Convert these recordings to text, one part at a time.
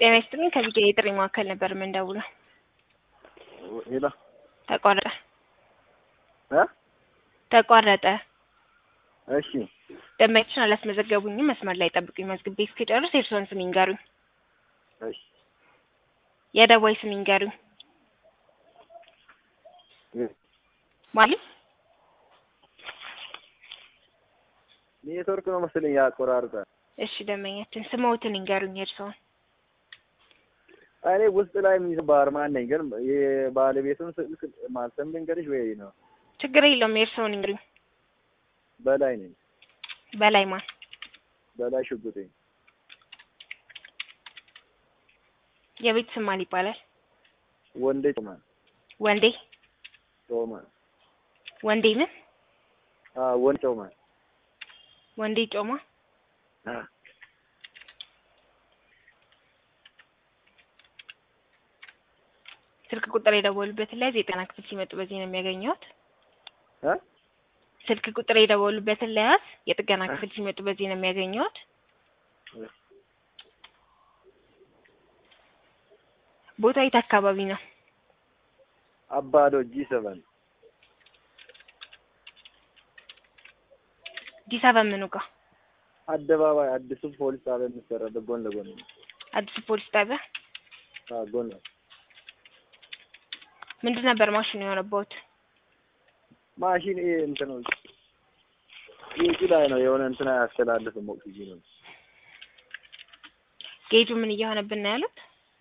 ጤና ይስጥልኝ ከዚህ የጥሪ ማዕከል ነበር የምንደውለው። ሄሎ ተቋረጠ። እ ተቋረጠ። እሺ ደንበኞችን አላስመዘገቡኝም። መስመር ላይ ጠብቁኝ። መዝግቤ እስኪጨርስ የእርስዎን ስም ይንገሩኝ። እሺ የደዋይ ስም ይንገሩኝ። ማለት ኔትወርክ ነው መሰለኝ ያቆራርጣል። እሺ ደንበኛችን ስምዎትን ይንገሩኝ የእርስዎን። እኔ ውስጥ ላይ ምን ባርማን ነኝ ግን የባለቤቱን ስልክ ማለትም ልንገርሽ ወይ ነው? ችግር የለውም የእርስዎን ይንገሩኝ። በላይ ነኝ። በላይ ማን? በላይ ሽጉጤ። የቤት ስም ማን ይባላል? ወንዴ ጮማ። ወንዴ ጮማ። ወንዴ ምን? ወንዴ ጮማ። ወንዴ ጮማ። ስልክ ቁጥር የደወሉበት ላይ የጤና ክፍል ሲመጡ በዚህ ነው የሚያገኙት። ስልክ ቁጥር የደወሉበት ላይ የጥገና ክፍል ሲመጡ በዚህ ነው የሚያገኙት። ቦታው የት አካባቢ ነው? አባዶ G7 G7 ምኑ ጋር? አደባባይ አዲሱ ፖሊስ ጣቢያ የሚሰራበት ጎን ለጎን ነው። አዲሱ ፖሊስ ጣቢያ? ጎን ነው። ምንድን ነበር ማሽኑ የሆነበት? ማሽን እንትን ነው ጌጁ ላይ ነው የሆነ እንትን አያስተላልፍም ኦክሲጂን ነው። ጌጁ ምን እየሆነብን ነው ያሉት?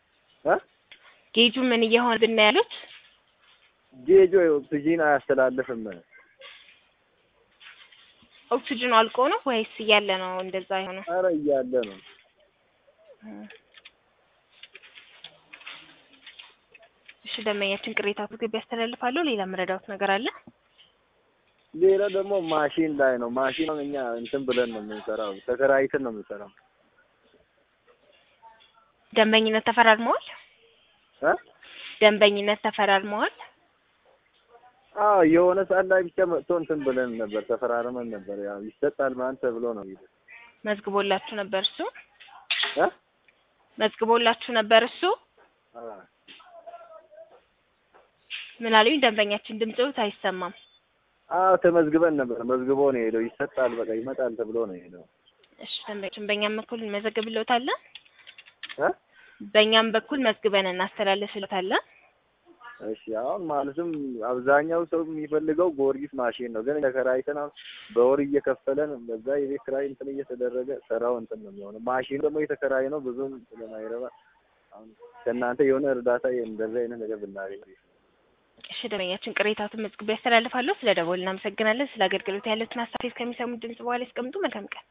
ጌጁ ምን እየሆነብን ነው ያሉት? ጌጁ ኦክሲጂን አያስተላልፍም። ኦክሲጂኑ አልቆ ነው ወይስ እያለ ነው እንደዛ የሆነው? ኧረ እያለ ነው። እሺ ደንበኛችን ቅሬታው ግብ ያስተላልፋለሁ። ሌላ መረዳት ነገር አለ? ሌላ ደግሞ ማሽን ላይ ነው። ማሽኑን እኛ እንትን ብለን ነው የምንሰራው፣ ተከራይተን ነው የምንሰራው። ደንበኝነት ተፈራርመዋል? ደንበኝነት ተፈራርመዋል? የሆነ ሰዓት ላይ ብቻ መጥቶ እንትን ብለን ነበር፣ ተፈራርመን ነበር። ያው ይሰጣል ማን ተብሎ ነው ይሄ። መዝግቦላችሁ ነበር እሱ? መዝግቦላችሁ ነበር እሱ? ምን አሉኝ? ደንበኛችን ድምጽዎት አይሰማም። ተመዝግበን ነበር። መዝግቦ ነው የሄደው። ይሰጣል በቃ ይመጣል ተብሎ ነው የሄደው። እሺ ደንበኛችን በእኛም በኩል እንመዘግብልዎታለን። በእኛም በኩል መዝግበን እናስተላልፍልዎታለን። እሺ አሁን ማለትም አብዛኛው ሰው የሚፈልገው ጎርጊስ ማሽን ነው፣ ግን ተከራይተን በወር እየከፈለን በዛ የቤት ኪራይ እንትን እየተደረገ ስራው እንትን ነው የሚሆነው። ማሽኑ ደግሞ የተከራይ ነው ብዙም ስለማይረባ አሁን ከእናንተ የሆነ እርዳታ እንደዛ አይነት ነገር ብናገኝ። እሺ ደንበኛችን ቅሬታዎትን መዝግቤ ያስተላልፋለሁ። ስለ ደወሉ እናመሰግናለን። ስለ አገልግሎት ያለውን ሀሳብ ከሚሰሙት ድምጽ በኋላ ያስቀምጡ። መልካም ቀን።